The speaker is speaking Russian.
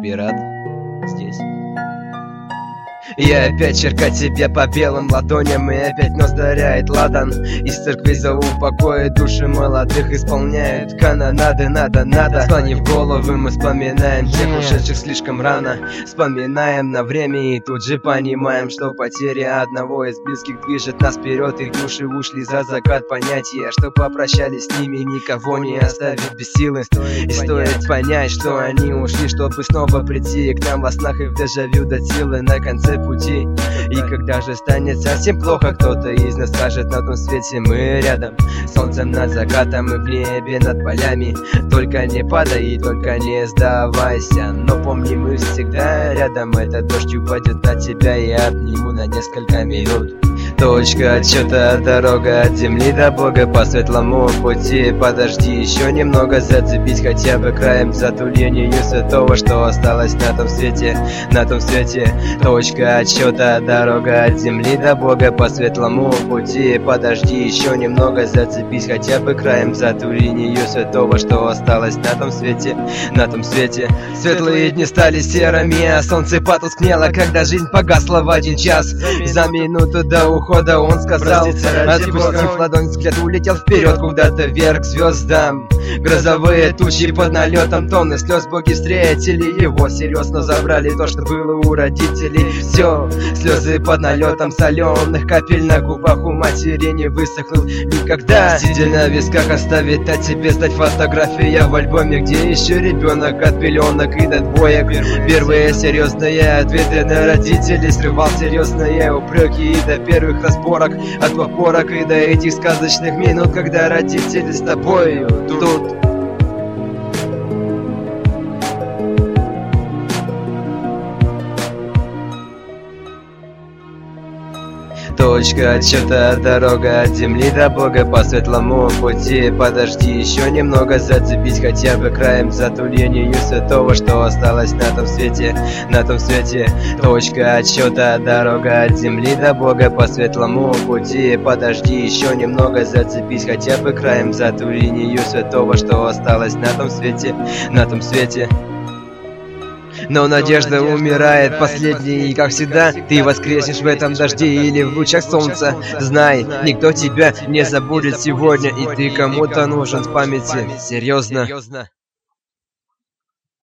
Пират здесь. И опять черкать себя по белым ладоням, и опять нос даряет ладан. Из церкви зову в покое души молодых, исполняют канонады, надо. Склонив головы, мы вспоминаем тех ушедших слишком рано. Вспоминаем на время и тут же понимаем, что потеря одного из близких движет нас вперед. Их души ушли за закат понятия, что попрощались с ними, никого не оставить без силы. И стоит понять, что они ушли, чтобы снова прийти к нам во снах и в дежавю дать силы на конце пути. И когда же станет совсем плохо, кто-то из нас скажет: на том свете мы рядом. Солнцем над закатом и в небе над полями. Только не падай и только не сдавайся. Но помни, мы всегда рядом. Этот дождь упадет на тебя и обниму на несколько минут. Точка отсчета, дорога от земли до Бога по светлому пути. Подожди еще немного, зацепись хотя бы краем за ту линию святого, что осталось на том свете, на том свете. Точка отсчета, дорога от земли до Бога по светлому пути. Подожди еще немного, зацепись хотя бы краем за ту линию святого, что осталось на том свете, на том свете. Светлые дни стали серыми, а солнце потускнело, когда жизнь погасла в один час. За минуту до ухода он сказал: отпустив ладонь, взгляд улетел вперед куда-то вверх к звездам. Грозовые тучи под налетом, тонны слез, боги встретили его, серьезно забрали то, что было у родителей. Все, слезы под налетом соленых капель на губах у матери не высохнут никогда. Сидя на висках, оставит о тебе стать фотография в альбоме, где еще ребенок от пеленок и до двоек. Первые серьезные ответы на родителей срывал серьезные упреки, и до первых разборок, от попорок и до этих сказочных минут, когда родители с тобою тут. Точка отсчета, дорога от земли до Бога по светлому пути. Подожди еще немного, зацепись хотя бы краем за ту линию святого, что осталось на том свете, на том свете. Точка отсчета, дорога от земли до Бога по светлому пути. Подожди еще немного, зацепись хотя бы краем за ту линию святого, что осталось на том свете, на том свете. Но надежда умирает последней, и как всегда ты воскреснешь в этом дожде или в лучах солнца. Знай, никто тебя не забудет сегодня, и ты кому-то нужен в памяти. Серьезно.